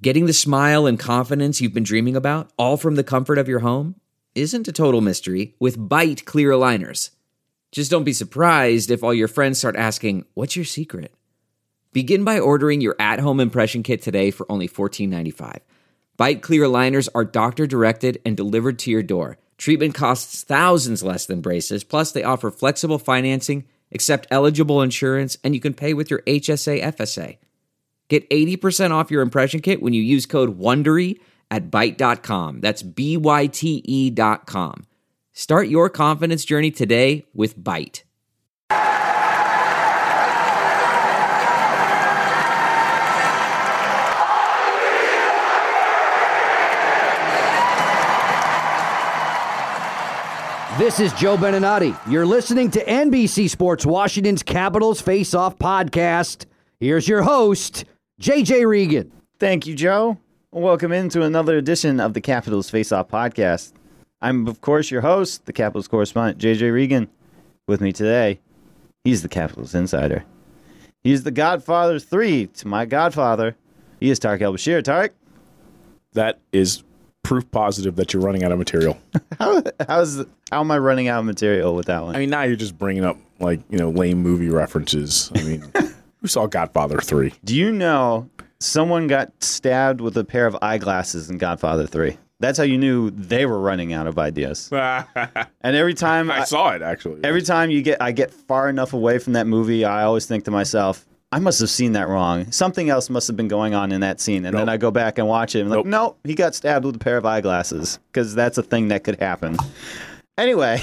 Getting the smile and confidence you've been dreaming about, all from the comfort of your home, isn't a total mystery with Byte clear aligners. Just don't be surprised if all your friends start asking, "What's your secret?" Begin by ordering your at-home impression kit today for only $14.95. Byte clear aligners are doctor-directed and delivered to your door. Treatment costs thousands less than braces, plus they offer flexible financing, accept eligible insurance, and you can pay with your HSA FSA. Get 80% off your impression kit when you use code WONDERY at Byte.com. That's BYTE.com. Start your confidence journey today with Byte. This is Joe Beninati. You're listening to NBC Sports Washington's Capitals Face-Off podcast. Here's your host, JJ Regan. Thank you, Joe. Welcome into another edition of the Capitals Face-Off podcast. I'm, of course, your host, the Capitals correspondent, JJ Regan. With me today, he's the Capitals insider. He's the Godfather 3 to my Godfather. He is Tarek El-Bashir. Tarek? That is proof positive that you're running out of material. How am I running out of material with that one? I mean, now you're just bringing up, lame movie references. I mean, who saw Godfather 3? Do you know someone got stabbed with a pair of eyeglasses in Godfather 3? That's how you knew they were running out of ideas. And every time I saw it, actually. Every time I get far enough away from that movie, I always think to myself, I must have seen that wrong. Something else must have been going on in that scene. And then I go back and watch it and I'm like, nope, he got stabbed with a pair of eyeglasses, because that's a thing that could happen. Anyway,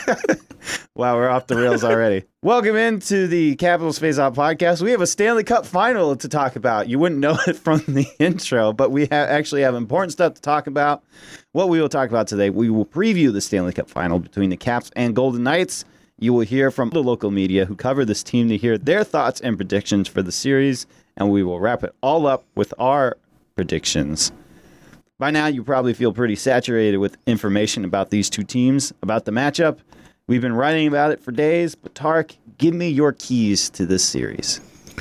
wow, we're off the rails already. Welcome into the Capitals Face-Off podcast. We have a Stanley Cup final to talk about. You wouldn't know it from the intro, but we actually have important stuff to talk about. What we will talk about today, we will preview the Stanley Cup final between the Caps and Golden Knights. You will hear from the local media who cover this team to hear their thoughts and predictions for the series, and we will wrap it all up with our predictions. By now, you probably feel pretty saturated with information about these two teams, about the matchup. We've been writing about it for days, but Tarek, give me your keys to this series.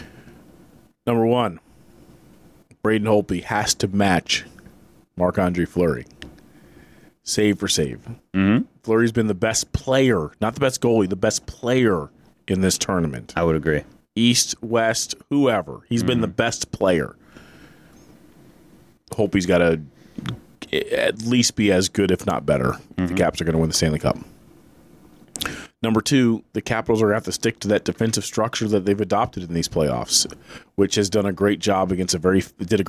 Number one, Braden Holtby has to match Marc-Andre Fleury. Save for save. Mm-hmm. Fleury's been the best player, not the best goalie, the best player in this tournament. I would agree. East, West, whoever. He's been the best player. Holtby's got to at least be as good, if not better. The Caps are going to win the Stanley Cup. Number two, the Capitals are going to have to stick to that defensive structure that they've adopted in these playoffs, which has done a great job against a very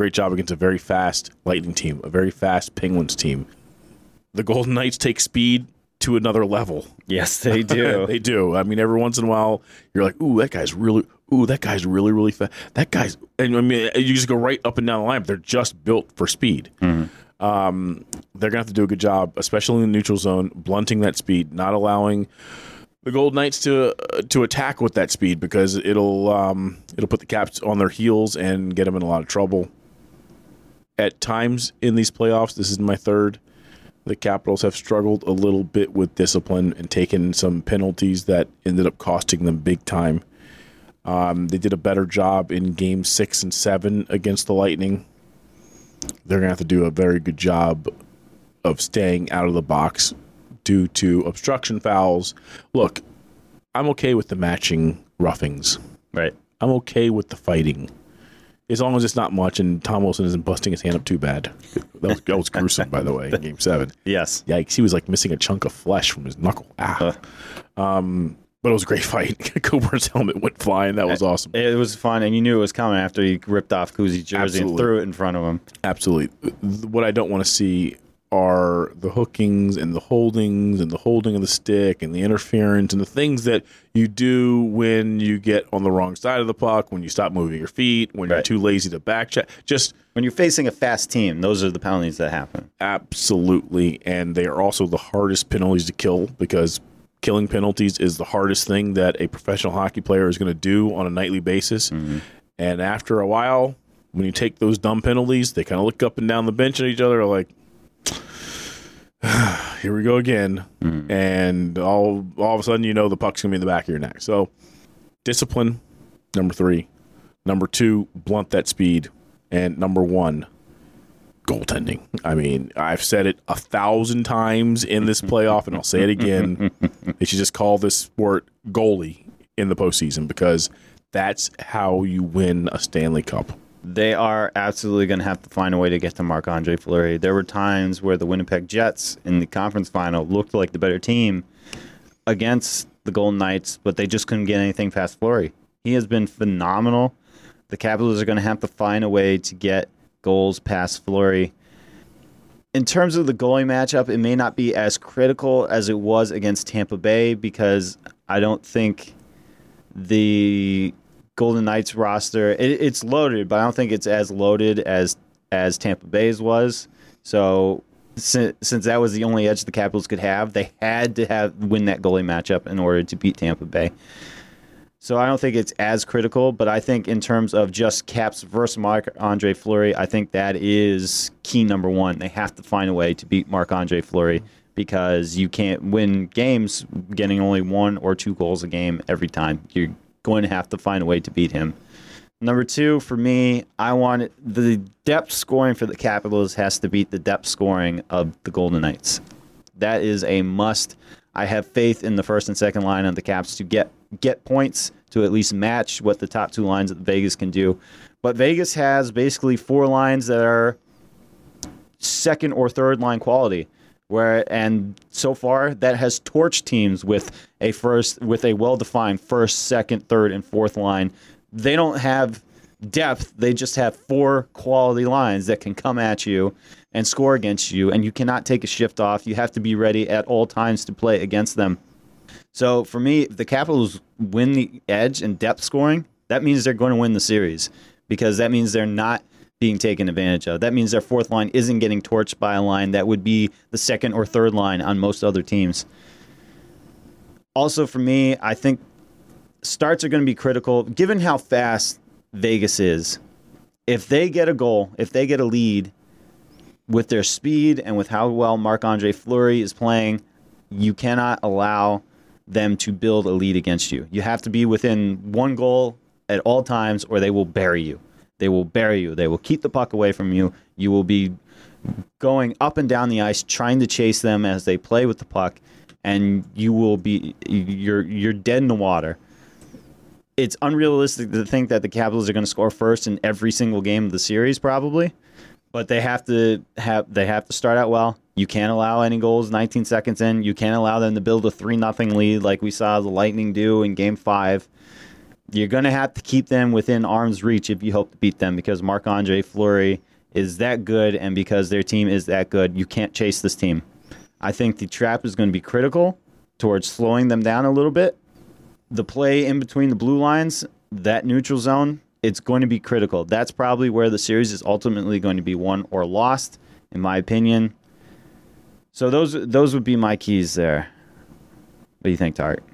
fast Lightning team, a very fast Penguins team. The Golden Knights take speed to another level. Yes, they do. They do. I mean, every once in a while, you're like, that guy's really, really fast. That guy's, and I mean, you just go right up and down the line, but they're just built for speed. Mm-hmm. They're going to have to do a good job, especially in the neutral zone, blunting that speed, not allowing the Golden Knights to attack with that speed, because it'll put the Caps on their heels and get them in a lot of trouble. At times in these playoffs, this is my third, the Capitals have struggled a little bit with discipline and taken some penalties that ended up costing them big time. They did a better job in Games 6 and 7 against the Lightning. They're going to have to do a very good job of staying out of the box due to obstruction fouls. Look, I'm okay with the matching roughings. Right. I'm okay with the fighting, as long as it's not much and Tom Wilson isn't busting his hand up too bad. That was gruesome, by the way, in Game 7. Yes. Yikes, he was like missing a chunk of flesh from his knuckle. But it was a great fight. Coburn's helmet went flying. That was awesome. It was fun, and you knew it was coming after he ripped off Kuzi's jersey and threw it in front of him. Absolutely. What I don't want to see are the hookings and the holdings and the holding of the stick and the interference and the things that you do when you get on the wrong side of the puck, when you stop moving your feet, when you're too lazy to back check. Just when you're facing a fast team, those are the penalties that happen. Absolutely. And they are also the hardest penalties to kill, because killing penalties is the hardest thing that a professional hockey player is going to do on a nightly basis. Mm-hmm. And after a while, when you take those dumb penalties, they kind of look up and down the bench at each other like, here we go again. Mm-hmm. And all of a sudden, you know the puck's going to be in the back of your neck. So discipline, number 3. Number 2, blunt that speed. And number 1, goaltending. I mean, I've said it 1,000 times in this playoff, and I'll say it again. They should just call this sport goalie in the postseason, because that's how you win a Stanley Cup. They are absolutely going to have to find a way to get to Marc-Andre Fleury. There were times where the Winnipeg Jets in the conference final looked like the better team against the Golden Knights, but they just couldn't get anything past Fleury. He has been phenomenal. The Capitals are going to have to find a way to get goals past Fleury. In terms of the goalie matchup, it may not be as critical as it was against Tampa Bay, because I don't think the Golden Knights roster, it's loaded, but I don't think it's as loaded as Tampa Bay's was. So since that was the only edge the Capitals could have, they had to win that goalie matchup in order to beat Tampa Bay. So I don't think it's as critical, but I think in terms of just Caps versus Marc-Andre Fleury, I think that is key number one. They have to find a way to beat Marc-Andre Fleury, because you can't win games getting only 1 or 2 goals a game every time. You're going to have to find a way to beat him. Number 2, for me, I want the depth scoring for the Capitals has to beat the depth scoring of the Golden Knights. That is a must. I have faith in the first and second line of the Caps to get points to at least match what the top 2 lines of Vegas can do. But Vegas has basically 4 lines that are second or third line quality. And so far that has torched teams with a well-defined first, second, third, and fourth line. They don't have depth. They just have 4 quality lines that can come at you and score against you, and you cannot take a shift off. You have to be ready at all times to play against them. So for me, if the Capitals win the edge in depth scoring, that means they're going to win the series, because that means they're not being taken advantage of. That means their fourth line isn't getting torched by a line that would be the second or third line on most other teams. Also for me, I think starts are going to be critical, given how fast Vegas is. If they get a goal, if they get a lead with their speed and with how well Marc-Andre Fleury is playing, you cannot allow them to build a lead against you. You have to be within 1 goal at all times, or they will bury you. They will bury you. They will keep the puck away from you. You will be going up and down the ice trying to chase them as they play with the puck, and you're dead in the water. It's unrealistic to think that the Capitals are going to score first in every single game of the series, probably, but they have to start out well. You can't allow any goals 19 seconds in. You can't allow them to build a 3-0 lead like we saw the Lightning do in Game 5. You're going to have to keep them within arm's reach if you hope to beat them, because Marc-Andre Fleury is that good, and because their team is that good, you can't chase this team. I think the trap is going to be critical towards slowing them down a little bit. The play in between the blue lines, that neutral zone, it's going to be critical. That's probably where the series is ultimately going to be won or lost, in my opinion. So those would be my keys there. What do you think, Tart?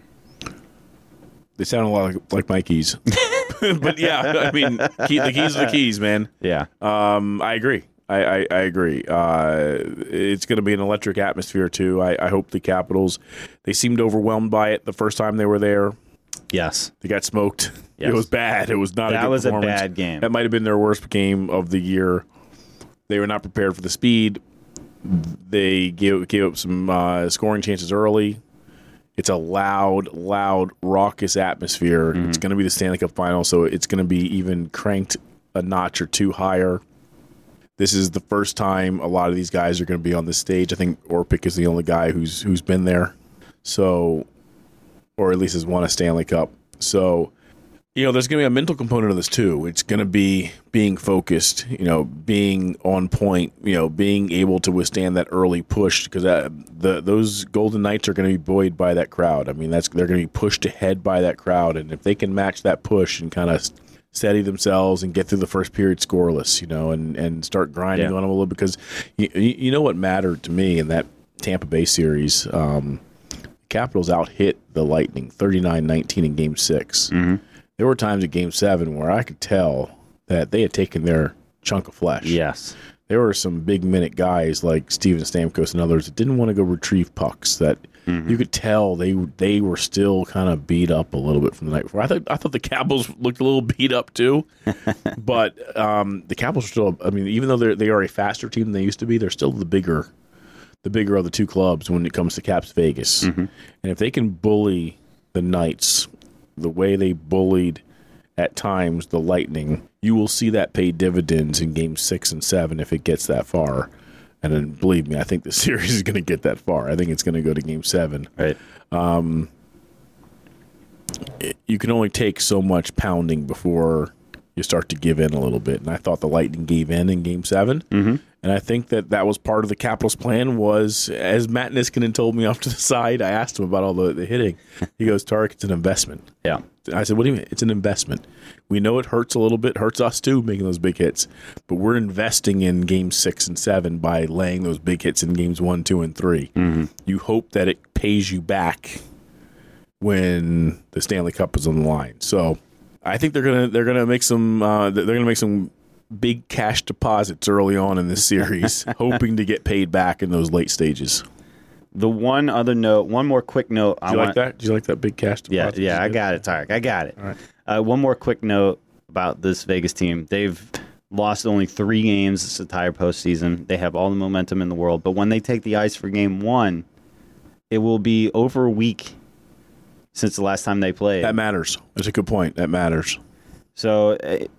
They sound a lot like my keys. But yeah, I mean, the keys are the keys, man. Yeah. I agree. I agree. It's going to be an electric atmosphere, too. I hope the Capitals, they seemed overwhelmed by it the first time they were there. Yes. They got smoked. Yes. It was bad. It was not a good performance. That was a bad game. That might have been their worst game of the year. They were not prepared for the speed. They gave up some scoring chances early. It's a loud, raucous atmosphere. Mm-hmm. It's going to be the Stanley Cup final, so it's going to be even cranked a notch or 2 higher. This is the first time a lot of these guys are going to be on this stage. I think Orpik is the only guy who's been there, so, or at least has won a Stanley Cup. So, there's going to be a mental component of this too. It's going to be being focused, being on point, being able to withstand that early push, because those Golden Knights are going to be buoyed by that crowd. I mean, they're going to be pushed ahead by that crowd, and if they can match that push and kind of steady themselves and get through the first period scoreless, and start grinding on them a little, because you know what mattered to me in that Tampa Bay series. Capitals out-hit the Lightning 39-19 in Game 6. Mm-hmm. There were times in Game 7 where I could tell that they had taken their chunk of flesh. Yes. There were some big-minute guys like Steven Stamkos and others that didn't want to go retrieve pucks, that you could tell they were still kind of beat up a little bit from the night before. I thought the Capitals looked a little beat up too, but the Capitals are still. I mean, even though they are a faster team than they used to be, they're still the bigger of the two clubs when it comes to Caps Vegas. And if they can bully the Knights the way they bullied at times the Lightning, you will see that pay dividends in Games 6 and 7 if it gets that far. And then, believe me, I think the series is going to get that far. I think it's going to go to Game 7. Right. You can only take so much pounding before you start to give in a little bit. And I thought the Lightning gave in Game 7. And I think that was part of the Capitals' plan was, as Matt Niskanen told me off to the side, I asked him about all the hitting. He goes, Tarek, it's an investment. Yeah. I said, what do you mean? It's an investment. We know it hurts a little bit, hurts us too, making those big hits. But we're investing in Games 6 and 7 by laying those big hits in Games 1, 2, and 3. You hope that it pays you back when the Stanley Cup is on the line. So I think they're gonna make some big cash deposits early on in this series, hoping to get paid back in those late stages. The one more quick note. Did you like that? Did you like that big cash deposit? Yeah, I got it, Tarek. I got it. All right. One more quick note about this Vegas team. They've lost only 3 games this entire postseason. They have all the momentum in the world. But when they take the ice for Game 1, it will be over a week since the last time they played. That matters. That's a good point. That matters. So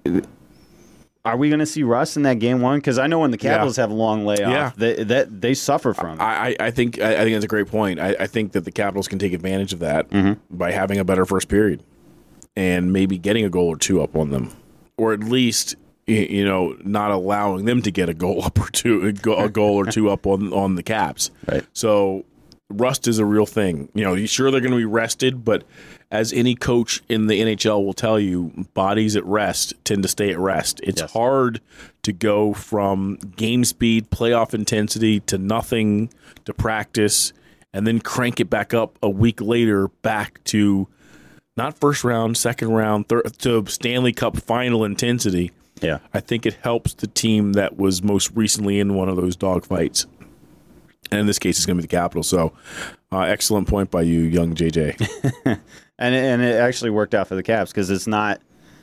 are we going to see rust in that Game 1? Because I know when the Capitals have a long layoff, they suffer from it. I think that's a great point. I think that the Capitals can take advantage of that by having a better first period and maybe getting a goal or two up on them, or at least not allowing them to get a goal up or two, a goal or two up on the Caps. Right. So rust is a real thing. Sure they're going to be rested, but as any coach in the NHL will tell you, bodies at rest tend to stay at rest. It's hard to go from game speed, playoff intensity to nothing to practice, and then crank it back up a week later back to not first round, second round, to Stanley Cup final intensity. Yeah. I think it helps the team that was most recently in one of those dogfights. And in this case, it's going to be the Capitals. So, excellent point by you, young JJ. And it actually worked out for the Caps because it's not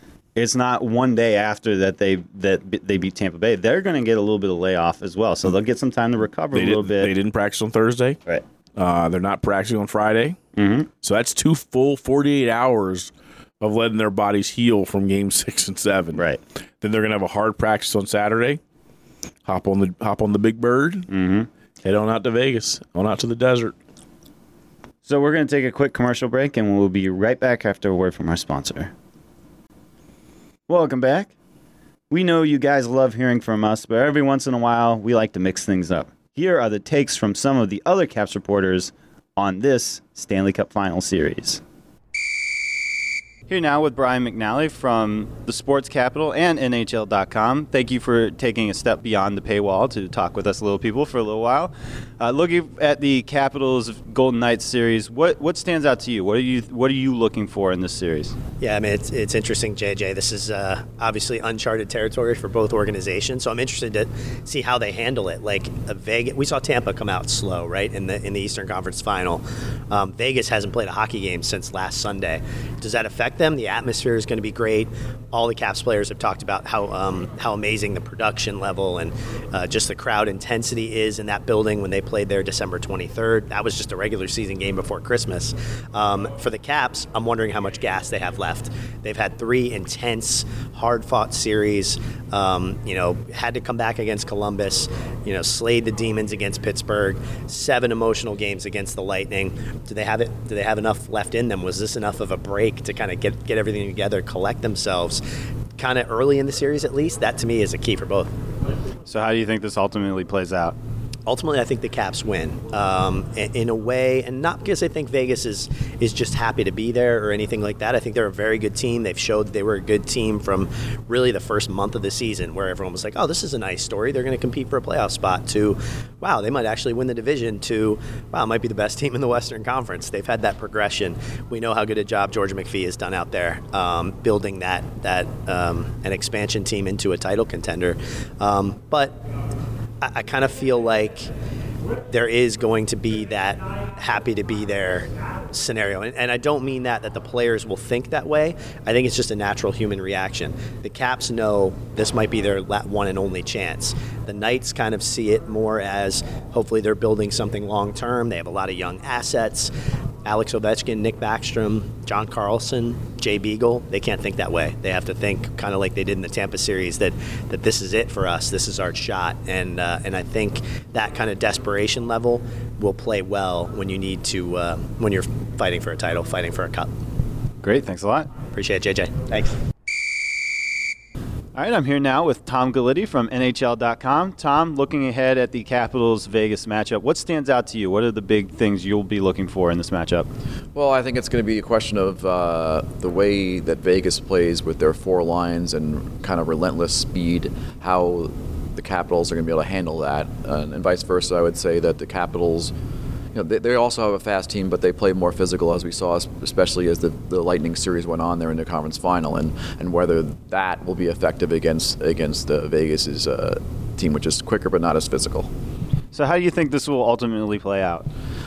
one day after that they beat Tampa Bay. They're going to get a little bit of layoff as well, so they'll get some time to recover a little bit. They didn't practice on Thursday. Right. They're not practicing on Friday. So that's 2 full 48 hours of letting their bodies heal from Game 6 and 7. Right. Then they're going to have a hard practice on Saturday. Hop on the Big Bird. Head on out to Vegas, on out to the desert. So we're going to take a quick commercial break, and we'll be right back after a word from our sponsor. Welcome back. We know you guys love hearing from us, but every once in a while, we like to mix things up. Here are the takes from some of the other Caps reporters on this Stanley Cup Final Series. Here now with Brian McNally from the Sports Capital and NHL.com. Thank you for taking a step beyond the paywall to talk with us little people for a little while. Looking at the Capitals Golden Knights series, what stands out to you? What are you looking for in this series? Yeah, I mean it's interesting, JJ. This is obviously uncharted territory for both organizations, so I'm interested to see how they handle it. Like Vegas, we saw Tampa come out slow, right, in the Eastern Conference Final. Vegas hasn't played a hockey game since last Sunday. Does that affect them? The atmosphere is going to be great. All the Caps players have talked about how amazing the production level and just the crowd intensity is in that building when they played there December 23rd. That was just a regular season game before Christmas. For the Caps, I'm wondering how much gas they have left. They've had 3 intense, hard-fought series. Had to come back against Columbus. Slayed the Demons against Pittsburgh. 7 emotional games against the Lightning. Do they have it? Do they have enough left in them? Was this enough of a break to kind of get everything together, collect themselves, kind of early in the series at least? That to me is a key for both. So how do you think this ultimately plays out? Ultimately, I think the Caps win in a way, and not because I think Vegas is just happy to be there or anything like that. I think they're a very good team. They've showed that they were a good team from really the first month of the season, where everyone was like, oh, this is a nice story. They're going to compete for a playoff spot, to, wow, they might actually win the division, to, wow, might be the best team in the Western Conference. They've had that progression. We know how good a job George McPhee has done out there building that an expansion team into a title contender. But I kind of feel like there is going to be that happy to be there scenario. And I don't mean that the players will think that way. I think it's just a natural human reaction. The Caps know this might be their one and only chance. The Knights kind of see it more as hopefully they're building something long term. They have a lot of young assets. Alex Ovechkin, Nick Backstrom, John Carlson, Jay Beagle, they can't think that way. They have to think kind of like they did in the Tampa series, that this is it for us. This is our shot. And I think that kind of desperation level will play well when you need to, when you're fighting for a title, fighting for a cup. Great. Thanks a lot. Appreciate it, JJ. Thanks. All right, I'm here now with Tom Galiti from NHL.com. Tom, looking ahead at the Capitals-Vegas matchup, what stands out to you? What are the big things you'll be looking for in this matchup? Well, I think it's going to be a question of the way that Vegas plays with their four lines and kind of relentless speed, how the Capitals are going to be able to handle that, and vice versa. I would say that the Capitals, they also have a fast team, but they play more physical, as we saw, especially as the Lightning series went on there in the conference final, and whether that will be effective against Vegas's team, which is quicker but not as physical. So how do you think this will ultimately play out?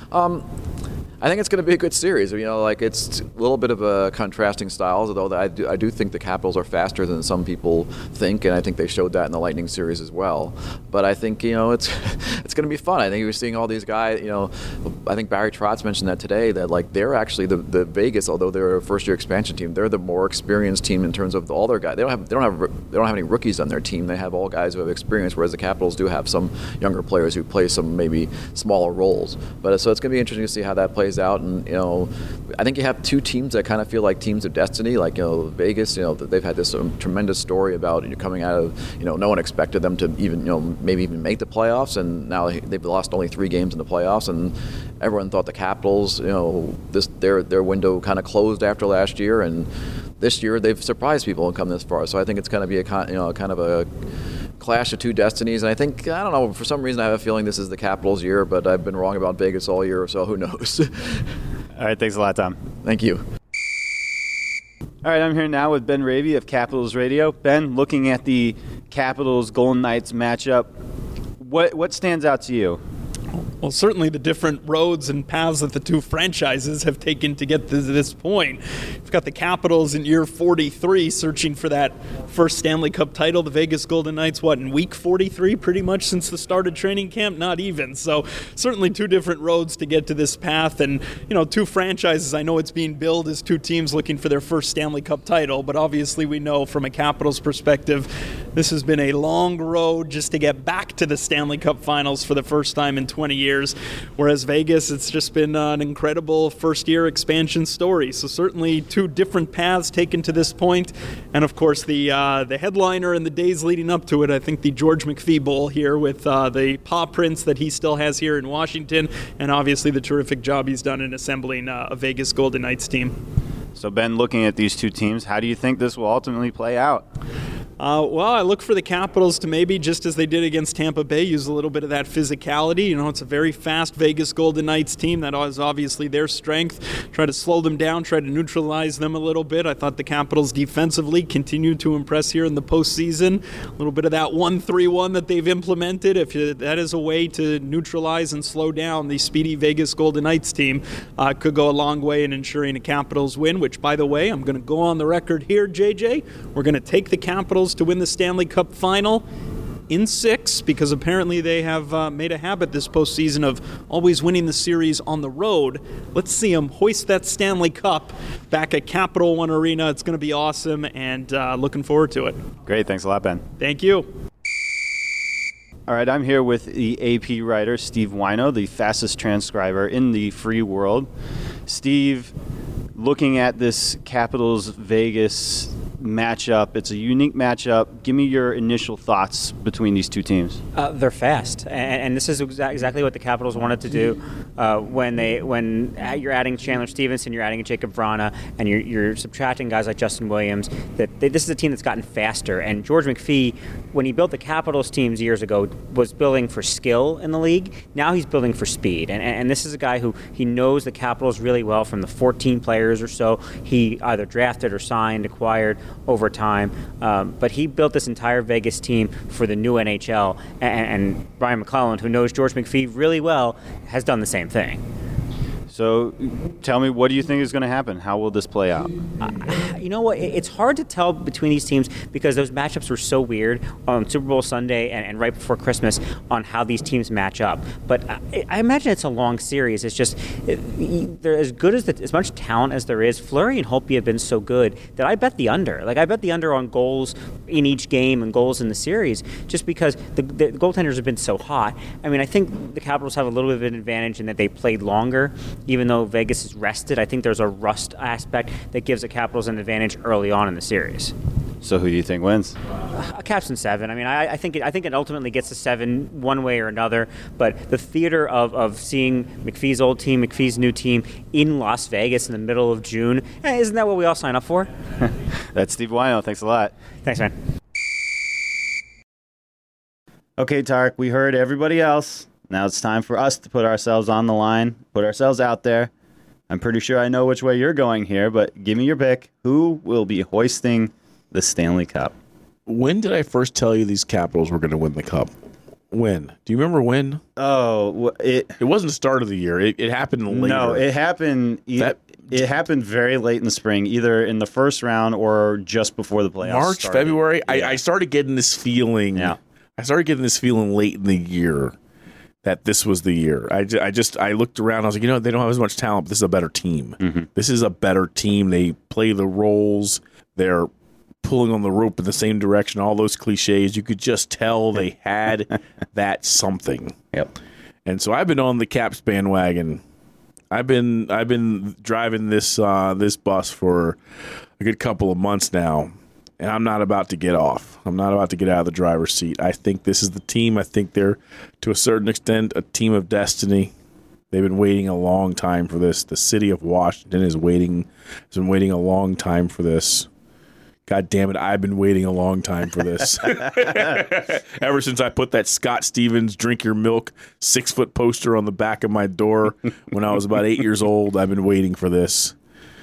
I think it's going to be a good series. It's a little bit of a contrasting styles, although I do think the Capitals are faster than some people think, and I think they showed that in the Lightning series as well. But I think, it's going to be fun. I think you're seeing all these guys, I think Barry Trotz mentioned that today, that they're actually the Vegas, although they're a first-year expansion team, they're the more experienced team in terms of all their guys. They don't have any rookies on their team. They have all guys who have experience, whereas the Capitals do have some younger players who play some maybe smaller roles. But so it's going to be interesting to see how that plays out. And I think you have two teams that kind of feel like teams of destiny. Like Vegas, they've had this tremendous story about coming out of no one expected them to even maybe even make the playoffs, and now they've lost only 3 games in the playoffs, and everyone thought the Capitals their window kind of closed after last year, and this year they've surprised people and come this far. So I think it's going to be a kind of a clash of two destinies, and I don't know, for some reason I have a feeling this is the Capitals' year, but I've been wrong about Vegas all year, so who knows. All right, thanks a lot, Tom. Thank you. All right, I'm here now with Ben Ravy of Capitals Radio. Ben, looking at the Capitals-Golden Knights matchup, what stands out to you? Well, certainly the different roads and paths that the two franchises have taken to get to this point. We've got the Capitals in year 43 searching for that first Stanley Cup title. The Vegas Golden Knights, in week 43 pretty much since the start of training camp? Not even. So certainly two different roads to get to this path. And, two franchises, I know it's being billed as two teams looking for their first Stanley Cup title, but obviously we know from a Capitals perspective, this has been a long road just to get back to the Stanley Cup finals for the first time in 20 years. Whereas Vegas, it's just been an incredible first-year expansion story. So certainly two different paths taken to this point. And, of course, the headliner in the days leading up to it, I think the George McPhee Bowl here with the paw prints that he still has here in Washington, and obviously the terrific job he's done in assembling a Vegas Golden Knights team. So, Ben, looking at these two teams, how do you think this will ultimately play out? Well, I look for the Capitals to maybe, just as they did against Tampa Bay, use a little bit of that physicality. It's a very fast Vegas Golden Knights team. That is obviously their strength. Try to slow them down, try to neutralize them a little bit. I thought the Capitals defensively continued to impress here in the postseason. A little bit of that 1-3-1 that they've implemented. If that is a way to neutralize and slow down the speedy Vegas Golden Knights team, could go a long way in ensuring a Capitals win, which, by the way, I'm going to go on the record here, JJ. We're going to take the Capitals to win the Stanley Cup final in 6, because apparently they have made a habit this postseason of always winning the series on the road. Let's see them hoist that Stanley Cup back at Capital One Arena. It's going to be awesome, and looking forward to it. Great. Thanks a lot, Ben. Thank you. All right, I'm here with the AP writer, Steve Wino, the fastest transcriber in the free world. Steve, looking at this Capitals-Vegas matchup, it's a unique matchup. Give me your initial thoughts between these two teams. They're fast, and this is exactly what the Capitals wanted to do when you're adding Chandler Stevenson, you're adding Jacob Vrana, and you're subtracting guys like Justin Williams. This is a team that's gotten faster, and George McPhee, when he built the Capitals teams years ago, was building for skill in the league. Now he's building for speed, and this is a guy who he knows the Capitals really well from the 14 players or so he either drafted or signed, acquired over time. But he built built this entire Vegas team for the new NHL, and Brian McClelland, who knows George McPhee really well, has done the same thing. So tell me, what do you think is going to happen? How will this play out? You know what? It's hard to tell between these teams because those matchups were so weird on Super Bowl Sunday and right before Christmas on how these teams match up. But I imagine it's a long series. It's just they're as good as much talent as there is. Fleury and Holtby have been so good that I bet the under. Like I bet the under on goals in each game and goals in the series, just because the goaltenders have been so hot. I mean, I think the Capitals have a little bit of an advantage in that they played longer. Even though Vegas is rested, I think there's a rust aspect that gives the Capitals an advantage early on in the series. So who do you think wins? A Caps in 7. I mean, I think it ultimately gets to 7 one way or another. But the theater of seeing McPhee's old team, McPhee's new team in Las Vegas in the middle of June, isn't that what we all sign up for? That's Steve Wino. Thanks a lot. Thanks, man. Okay, Tarek, we heard everybody else. Now it's time for us to put ourselves on the line, put ourselves out there. I'm pretty sure I know which way you're going here, but give me your pick. Who will be hoisting the Stanley Cup? When did I first tell you these Capitals were going to win the Cup? When? Do you remember when? Oh, it wasn't the start of the year. It happened later. No, it happened. It happened very late in the spring, either in the first round or just before the playoffs March, started. February. Yeah. I started getting this feeling. Yeah. I started getting this feeling late in the year that this was the year. I looked around. I was like, they don't have as much talent, but this is a better team. Mm-hmm. This is a better team. They play the roles. They're pulling on the rope in the same direction. All those cliches. You could just tell they had that something. Yep. And so I've been on the Caps bandwagon. I've been driving this bus for a good couple of months now. And I'm not about to get off. I'm not about to get out of the driver's seat. I think this is the team. I think they're, to a certain extent, a team of destiny. They've been waiting a long time for this. The city of Washington has been waiting a long time for this. God damn it, I've been waiting a long time for this. Ever since I put that Scott Stevens Drink Your Milk 6-foot poster on the back of my door when I was about 8 years old, I've been waiting for this.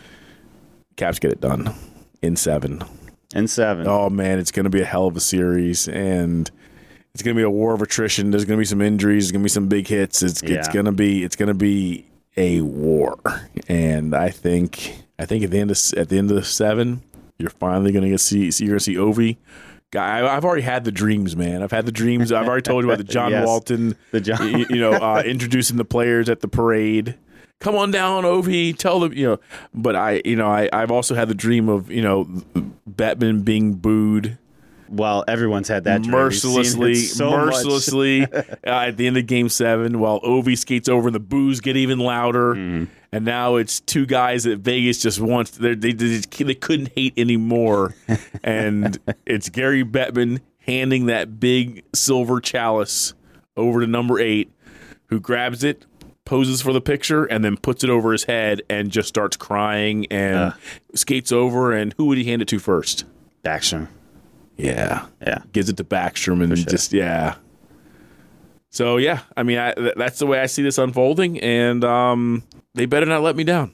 Caps get it done in 7. And 7. Oh, man, it's going to be a hell of a series, and it's going to be a war of attrition. There's going to be some injuries. There's going to be some big hits. It's going to be a war. And I think at the end of the 7, you're finally going to see Ovi. I've already had the dreams, man. I've had the dreams. I've already told you about the John Yes, Walton, introducing the players at the parade. Come on down, Ovi. Tell them, But I've also had the dream of, Bettman being booed. Well, everyone's had that dream. Mercilessly at the end of Game 7, while Ovi skates over and the boos get even louder. Mm. And now it's two guys that Vegas just wants. They couldn't hate anymore. And it's Gary Bettman handing that big silver chalice over to number 8, who grabs it, poses for the picture, and then puts it over his head and just starts crying and skates over. And who would he hand it to first? Backstrom. Yeah. Yeah. Gives it to Backstrom and just, yeah. So, yeah, I mean, that's the way I see this unfolding, and they better not let me down.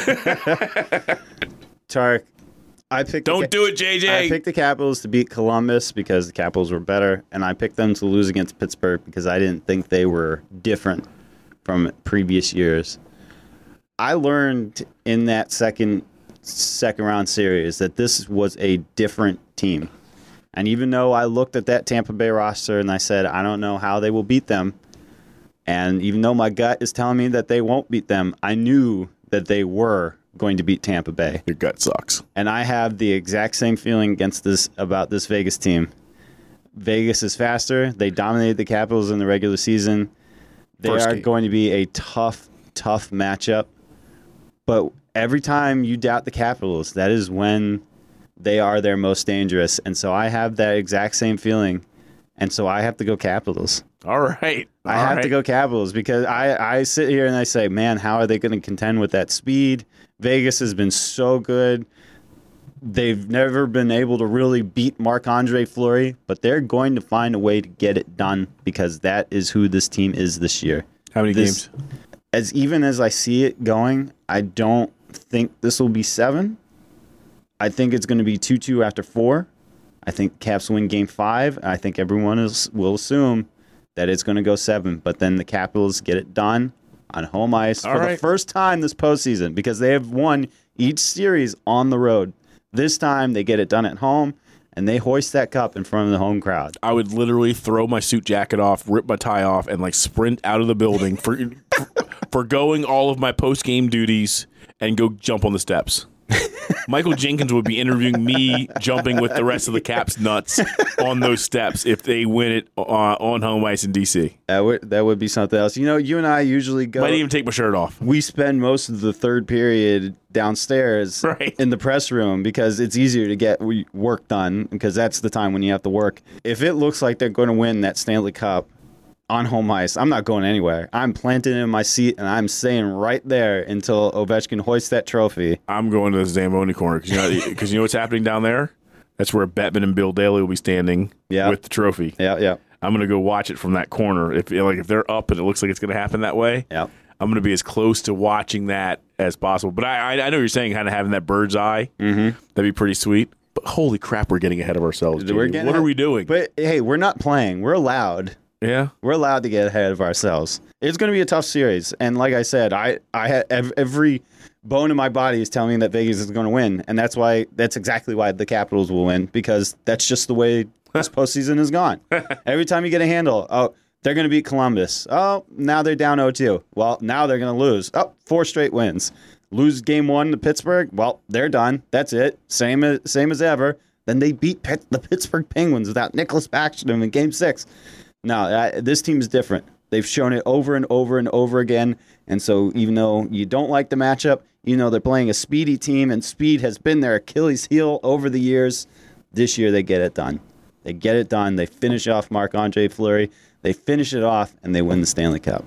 Tarek, Don't do it, JJ. I picked the Capitals to beat Columbus because the Capitals were better, and I picked them to lose against Pittsburgh because I didn't think they were different from previous years. I learned in that second round series that this was a different team. And even though I looked at that Tampa Bay roster and I said, I don't know how they will beat them, and even though my gut is telling me that they won't beat them, I knew that they were going to beat Tampa Bay. Your gut sucks. And I have the exact same feeling about this Vegas team. Vegas is faster. They dominated the Capitals in the regular season. They are going to be a tough matchup. But every time you doubt the Capitals, that is when they are their most dangerous. And so I have that exact same feeling. And so I have to go Capitals. All right. I have to go Capitals because I sit here and I say, man, how are they going to contend with that speed? Vegas has been so good. They've never been able to really beat Marc-Andre Fleury, but they're going to find a way to get it done because that is who this team is this year. How many games? As even as I see it going, I don't think this will be 7. I think it's going to be 2-2 after 4. I think Caps win Game 5. I think everyone will assume that it's going to go 7. But then the Capitals get it done on home ice for the first time this postseason because they have won each series on the road. This time they get it done at home, and they hoist that cup in front of the home crowd. I would literally throw my suit jacket off, rip my tie off, and like sprint out of the building forgoing all of my post-game duties and go jump on the steps. Michael Jenkins would be interviewing me jumping with the rest of the Caps nuts on those steps if they win it on home ice in D.C. That would be something else. You know, you and I usually go. Might even take my shirt off. We spend most of the third period downstairs in the press room because it's easier to get work done because that's the time when you have to work. If it looks like they're going to win that Stanley Cup on home ice, I'm not going anywhere. I'm planted in my seat, and I'm staying right there until Ovechkin hoists that trophy. I'm going to the Zamboni corner because you know what's happening down there? That's where Bettman and Bill Daly will be standing with the trophy. Yeah. I'm going to go watch it from that corner. If they're up and it looks like it's going to happen that way, I'm going to be as close to watching that as possible. But I know you're saying kind of having that bird's eye. Mm-hmm. That'd be pretty sweet. But holy crap, we're getting ahead of ourselves. What are we doing? But, hey, we're not playing. We're allowed. Yeah, we're allowed to get ahead of ourselves. It's going to be a tough series, and like I said, I had every bone in my body is telling me that Vegas is going to win, and that's exactly why the Capitals will win because that's just the way this postseason has gone. Every time you get a handle, they're going to beat Columbus. Oh, now they're down 0-2. Well, now they're going to lose. 4 straight wins. Lose Game 1 to Pittsburgh. Well, they're done. That's it. Same as ever. Then they beat the Pittsburgh Penguins without Nicholas Backstrom in Game 6. No, this team is different. They've shown it over and over and over again. And so even though you don't like the matchup, you know they're playing a speedy team, and speed has been their Achilles heel over the years. This year they get it done. They get it done. They finish off Marc-Andre Fleury. They finish it off, and they win the Stanley Cup.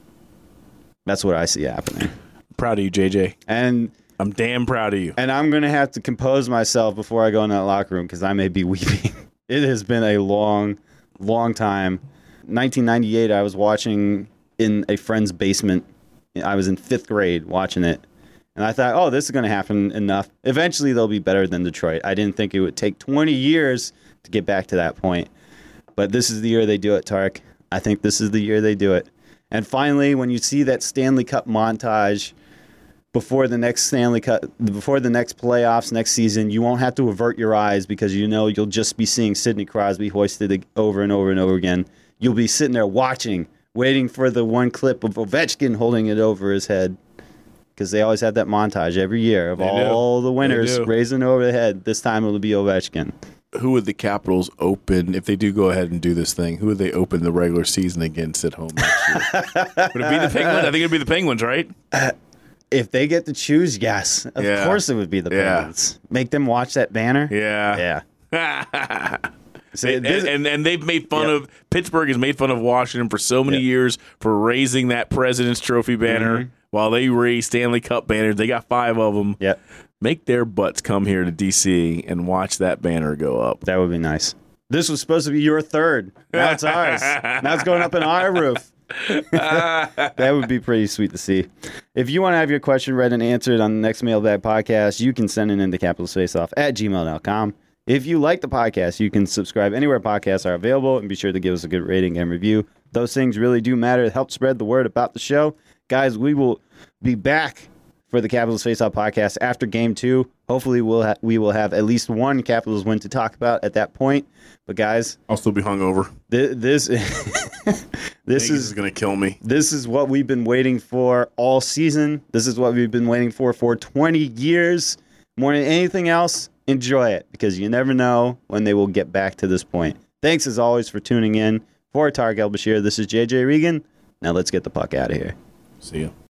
That's what I see happening. Proud of you, JJ. And I'm damn proud of you. And I'm going to have to compose myself before I go in that locker room because I may be weeping. It has been a long time. 1998, I was watching in a friend's basement. I was in 5th grade watching it. And I thought, this is going to happen enough. Eventually, they'll be better than Detroit. I didn't think it would take 20 years to get back to that point. But this is the year they do it, Tarek. I think this is the year they do it. And finally, when you see that Stanley Cup montage before the next Stanley Cup, before the next playoffs next season, you won't have to avert your eyes because you know you'll just be seeing Sidney Crosby hoisted over and over and over again. You'll be sitting there watching, waiting for the one clip of Ovechkin holding it over his head because they always have that montage every year of all the winners raising over the head. This time it'll be Ovechkin. Who would the Capitals open, if they do go ahead and do this thing, who would they open the regular season against at home next year? Would it be the Penguins? I think it would be the Penguins, right? If they get to choose, yes. Of course it would be the Penguins. Make them watch that banner? Yeah. So and they've made fun of, Pittsburgh has made fun of Washington for so many years for raising that President's Trophy banner while they raise Stanley Cup banners. They got 5 of them. Yep. Make their butts come here to D.C. and watch that banner go up. That would be nice. This was supposed to be your 3rd. Now it's ours. Now it's going up in our roof. That would be pretty sweet to see. If you want to have your question read and answered on the next Mailbag podcast, you can send it into capitalsfaceoff@gmail.com. If you like the podcast, you can subscribe anywhere podcasts are available and be sure to give us a good rating and review. Those things really do matter to help spread the word about the show. Guys, we will be back for the Capitals Face-Off podcast after Game 2. Hopefully we will have at least one Capitals win to talk about at that point. But guys, I'll still be hungover. This is going to kill me. This is what we've been waiting for all season. This is what we've been waiting for 20 years. More than anything else, enjoy it because you never know when they will get back to this point. Thanks as always for tuning in. For Tarek El-Bashir, this is JJ Regan. Now let's get the puck out of here. See ya.